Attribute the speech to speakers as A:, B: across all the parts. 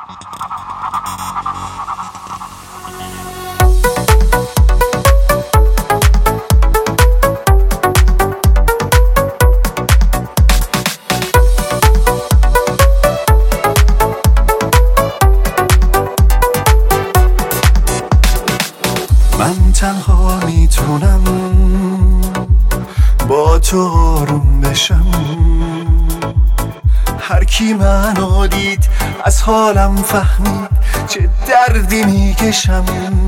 A: من تنها میتونم با تو آروم بشم. هر کی منو دید از حالم فهمید چه دردی میکشم.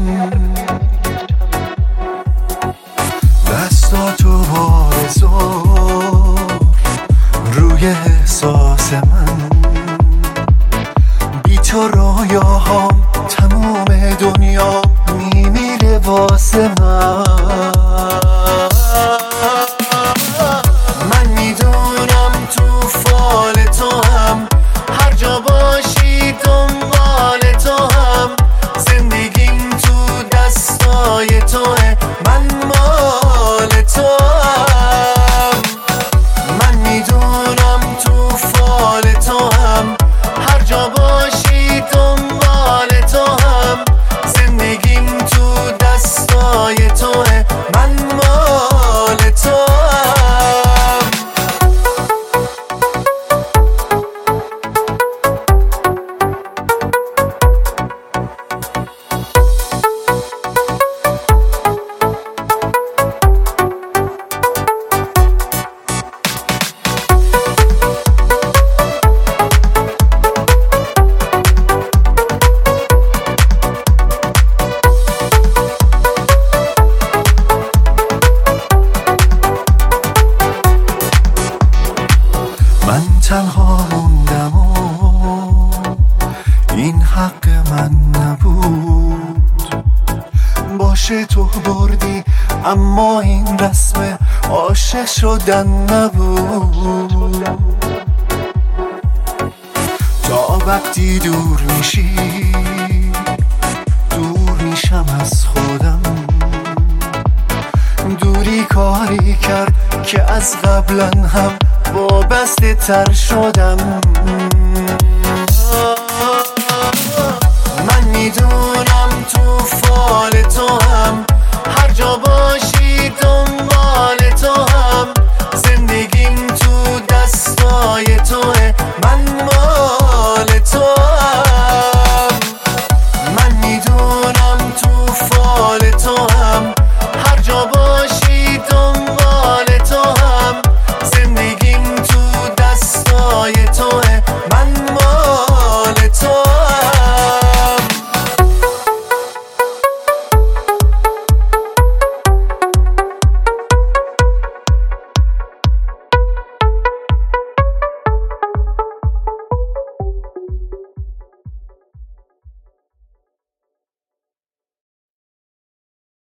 A: دستاتو بارزار روی احساس من، بی تو رویاهام تموم دنیا میمیره واسه من میدونم تو فال تو هم، هر جا باشی دنبال تو هم، زندگیم تو دستای توه، من مال تو هم. من میدونم تو فال تو هم، هر جا باشی دنبال تو هم، زندگیم تو دستای توه، من مال تو هم. من تنها موندم و این حق من نبود. باشه تو بردی اما این رسم عاشق شدن نبود. تا وقتی دور میشی دور میشم از خودم. دوری کاری کرد که از قبلا هم وابسته تر شدم.